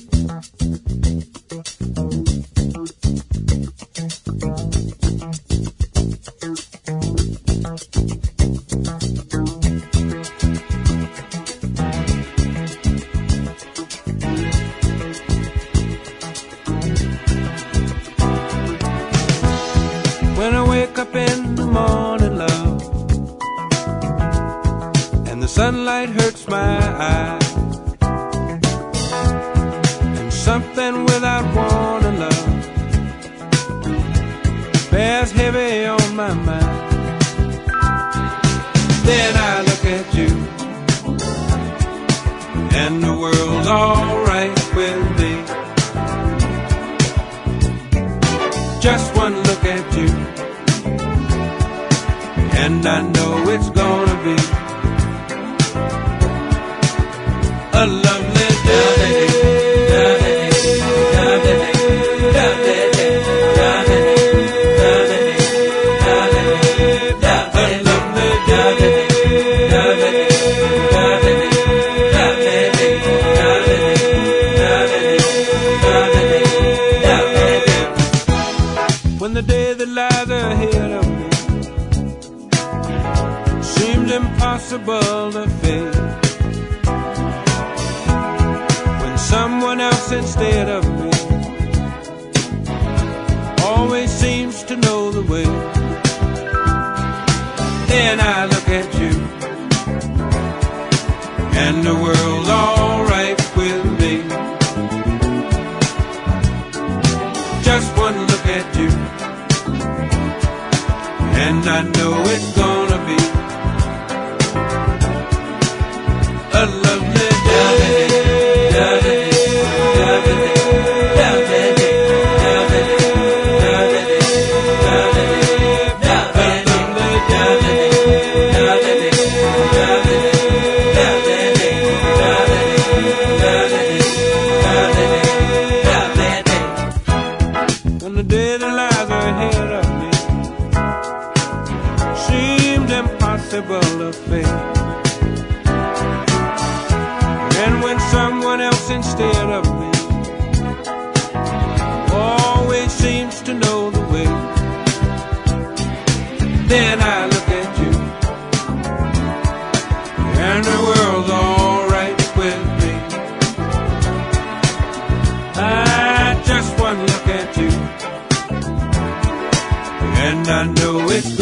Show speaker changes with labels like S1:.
S1: When I wake up in the morning, love, and the sunlight hurts my eyes, and something without warning, love, bears heavy on my mind. Then I look at you, and the world's alright with me. Just one look at you, and I know it's gonna be a lovely day. When the day that lies ahead of me seems impossible to face, when someone else instead of me always seems to know the way, then I look at you, and the world's alright with me. Just one look at you, and I know it's gonna be a lovely day. When the day that lies ahead of me seems impossible to face, and when someone else instead of me always seems to know the way, then I look at you, and the world's alright with me. I just one look at you, and I know it's